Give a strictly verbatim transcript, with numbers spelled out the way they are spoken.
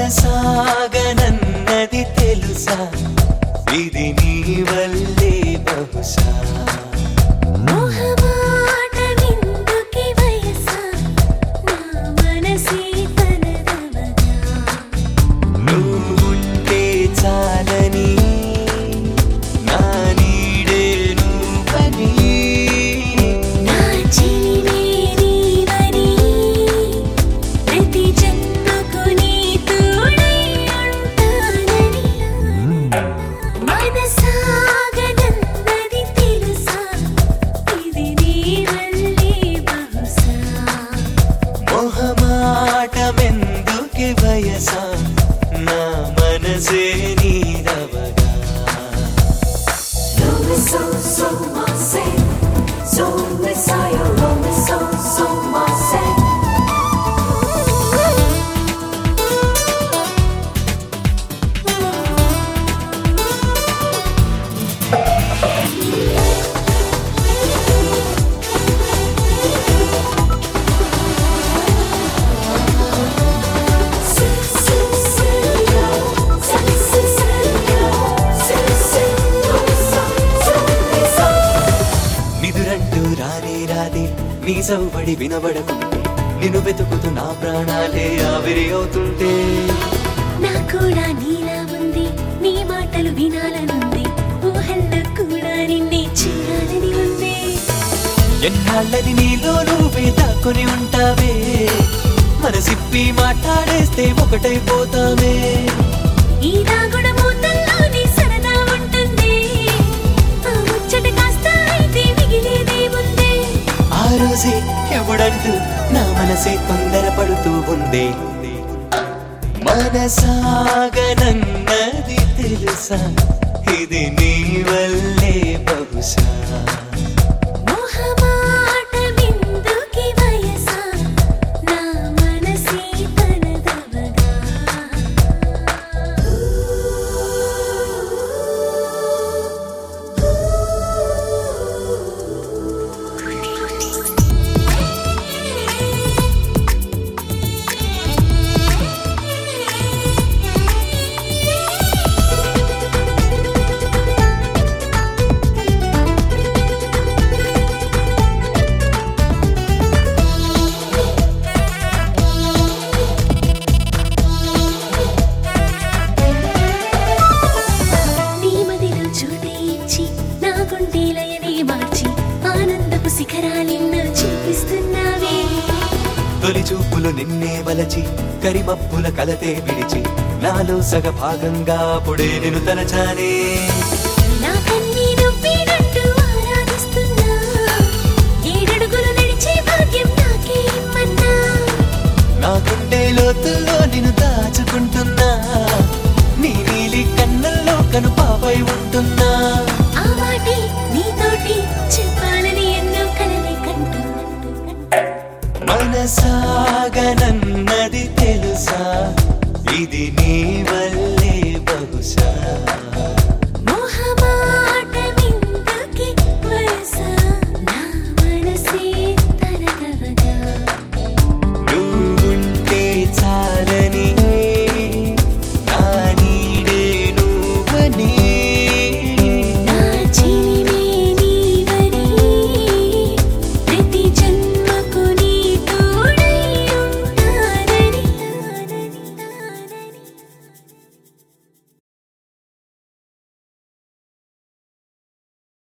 మనసాగనన్నది తెలుసా ఇది నీ వల్లే బహుశా మొహమాటమిందుకి వయసా నా మనసే తనదవగా నువ్వుంటే చాలని నా నీడే నువ్వని నా చిలిమే నీవని ప్రతి జన్మకు నీ తోడై ఉంటానని మనసాగనన్నది తెలుసా ఇది నీ వల్లే బహుశా మొహమాటమెందుకి వయసా నా మనసే నీదవగా Love is so, so much say. So Messiah, love is so, so much say. నిదురంటూ రానే రాదే నీ సౌబడి వినబడకుంటే నిన్ను వెతుకుతూ నా ప్రాణాలే ఆవిరి అవుతుంటే నా కూడా నీలా ఉంది నీ మాటలు వినాలనుంది ఊహల్లో కూడా నిన్నే చేయాలని ఉంది ఎన్నాళ్ళని నీలో నువ్వే దాక్కుని ఉంటావే మనసిప్పి మాట్లాడేస్తే ఒకటైపోతామే ఈ దాగుడు మూతల్లోనే సరదా ఉంటుంది ఆ ముచ్చట కాస్త అయితే మిగిలేదేముంది ఆ రోజే ఎవడంటూ నా మనసే తొందరపడుతూ ఉంది మనసాగనన్నది తెలుసా ఇది నీ వల్లే బహుశా మొహమాటమిందుకి వయసా నా మనసే తనదవగా నీ మదిలో చోటే ఇచ్చి నా గుండెలయనే మార్చి ఆనందపు శిఖరాలెన్నో చూపిస్తున్నావే తొలి చూపులు నిన్నే వలచి కరిమప్పుల కలతే విడిచి నాలో సగ భాగంగా అప్పుడే నేను తలచానే నా కన్నీ నువ్వేనంటూ ఆరాధిస్తున్నా ఏడడుగులు నడిచే భాగ్యం నాకే ఇమ్మన్నా నా గుండె లోతుల్లో నిన్ను దాచుకుంటున్నా నీ నీలి కన్నుల్లో కను పాపై ఉంటున్నా ఆ మాటే నీతోటి చెప్పాలని ఎన్నో కలలే కంటున్నా మనసాగనన్నది తెలుసా ఇది నీ వల్లే బహుశా